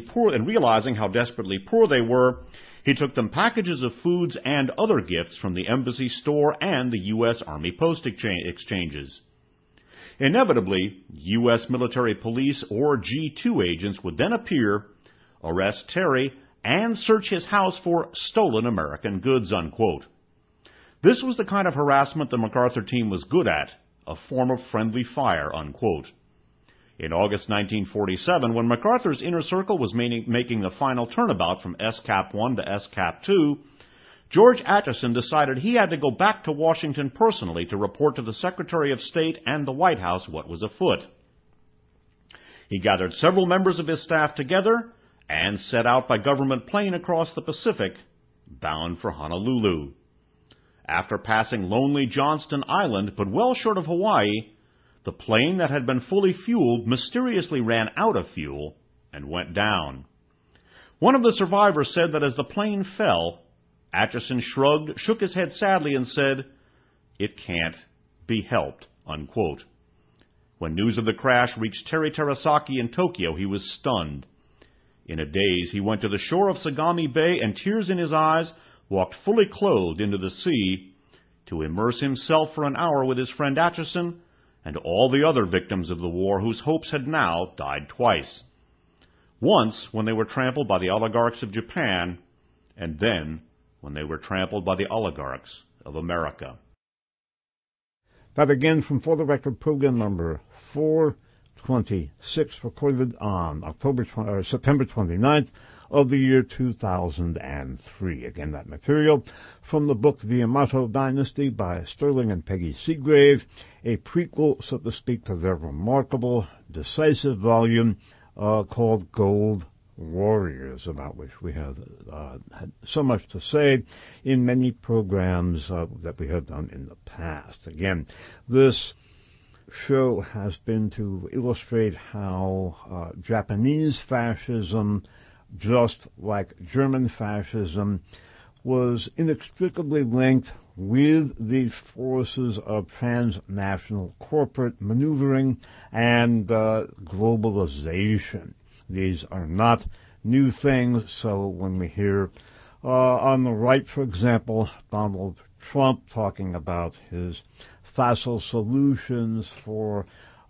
poor they were, he took them packages of foods and other gifts from the embassy store and the U.S. Army post exchanges. Inevitably, U.S. military police or G2 agents would then appear, arrest Terry, and search his house for stolen American goods, unquote. This was the kind of harassment the MacArthur team was good at, a form of friendly fire, unquote. In August 1947, when MacArthur's inner circle was making the final turnabout from SCAP 1 to SCAP 2, George Atchison decided he had to go back to Washington personally to report to the Secretary of State and the White House what was afoot. He gathered several members of his staff together and set out by government plane across the Pacific, bound for Honolulu. After passing lonely Johnston Island, but well short of Hawaii, the plane that had been fully fueled mysteriously ran out of fuel and went down. One of the survivors said that as the plane fell, Atchison shrugged, shook his head sadly, and said, "It can't be helped," unquote. When news of the crash reached Terry Terasaki in Tokyo, he was stunned. In a daze, he went to the shore of Sagami Bay and, tears in his eyes, walked fully clothed into the sea to immerse himself for an hour with his friend Atchison and all the other victims of the war whose hopes had now died twice. Once when they were trampled by the oligarchs of Japan, and then when they were trampled by the oligarchs of America. That again from For the Record program number 426, recorded on September 29th of the year 2003. Again, that material from the book The Yamato Dynasty by Sterling and Peggy Seagrave, a prequel, so to speak, to their remarkable, decisive volume called Gold Warriors, about which we have had so much to say in many programs that we have done in the past. Again, this show has been to illustrate how Japanese fascism, just like German fascism, was inextricably linked with the forces of transnational corporate maneuvering and globalization. These are not new things, so when we hear on the right, for example, Donald Trump talking about his facile solutions for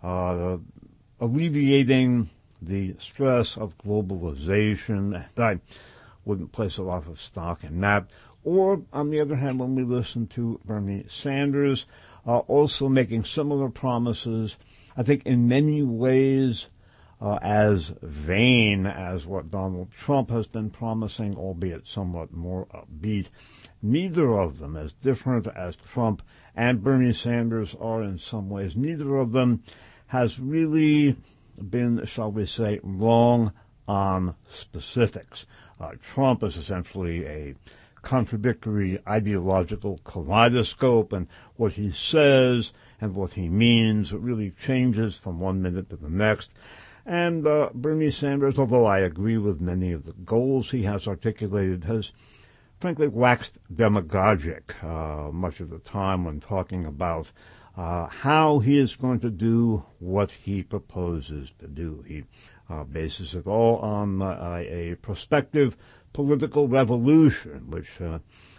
alleviating the stress of globalization, and I wouldn't place a lot of stock in that. Or, on the other hand, when we listen to Bernie Sanders, also making similar promises, I think in many ways as vain as what Donald Trump has been promising, albeit somewhat more upbeat. Neither of them, as different as Trump and Bernie Sanders are in some ways, neither of them has really been, shall we say, wrong on specifics. Trump is essentially a contradictory ideological kaleidoscope, and what he says and what he means really changes from one minute to the next. And Bernie Sanders, although I agree with many of the goals he has articulated, has frankly waxed demagogic much of the time when talking about how he is going to do what he proposes to do. He bases it all on a prospective political revolution, which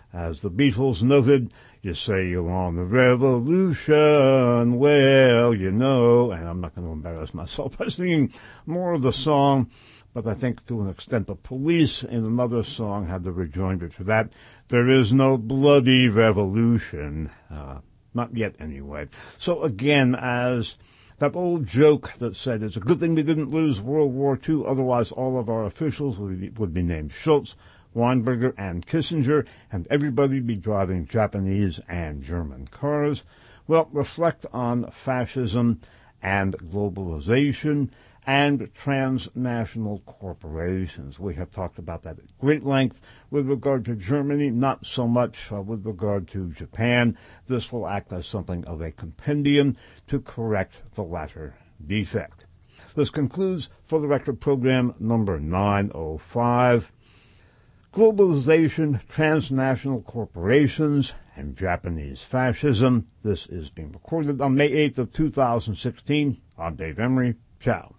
As the Beatles noted, you say you want the revolution, well, you know, and I'm not going to embarrass myself by singing more of the song, but I think to an extent the Police in another song had the rejoinder to that. There is no bloody revolution. Not yet, anyway. So again, as that old joke that said, it's a good thing we didn't lose World War II, otherwise all of our officials would be named Schultz, Weinberger, and Kissinger, and everybody be driving Japanese and German cars. Well, reflect on fascism and globalization and transnational corporations. We have talked about that at great length with regard to Germany, not so much with regard to Japan. This will act as something of a compendium to correct the latter defect. This concludes For the Record program number 905. Globalization, transnational corporations, and Japanese fascism. This is being recorded on May 8th of 2016. I'm Dave Emery. Ciao.